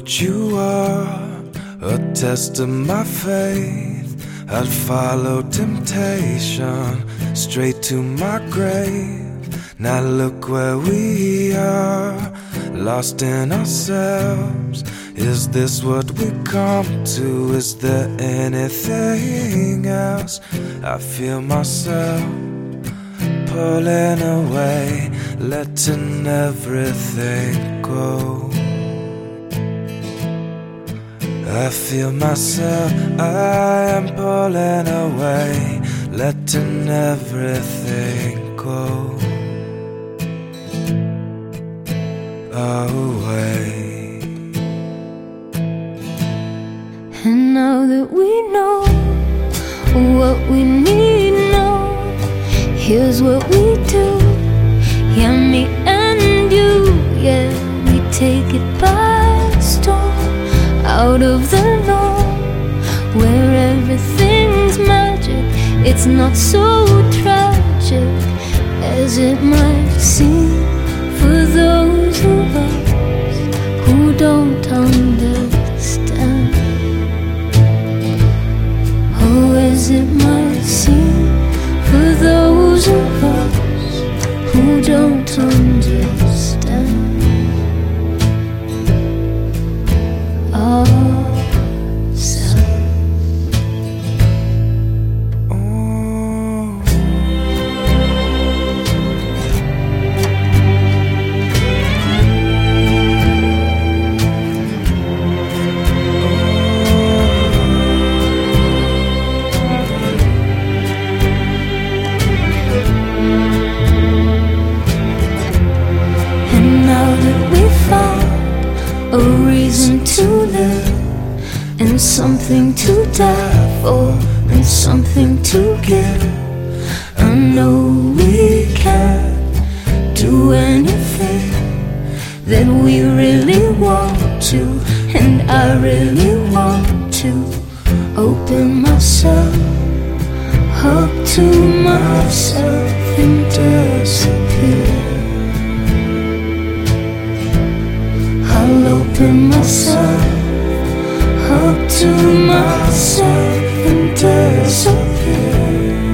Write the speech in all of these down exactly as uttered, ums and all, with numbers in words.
what you are, a test of my faith. I'd follow temptation straight to my grave. Now look where we are, lost in ourselves. Is this what we come to? Is there anything else? I feel myself pulling away, letting everything go. I feel myself, I am pulling away, letting everything go away. And now that we know what we need now, here's what we do. Yeah, me and you, yeah, we take it by storm. Out of the norm, where everything's magic. It's not so tragic as it might seem for those of us who don't understand. Oh, as it might seem for those of us who don't understand. A reason to live, and something to die for, and something to give. I know we can do anything that we really want to, and I really want to open myself up to myself and disappear. I'll open myself up to myself and disappear.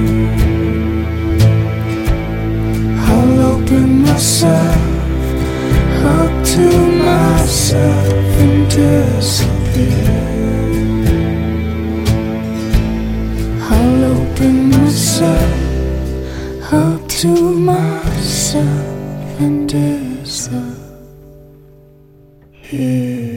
I'll open myself up to myself and disappear. I'll open myself up to myself and disappear. Yeah.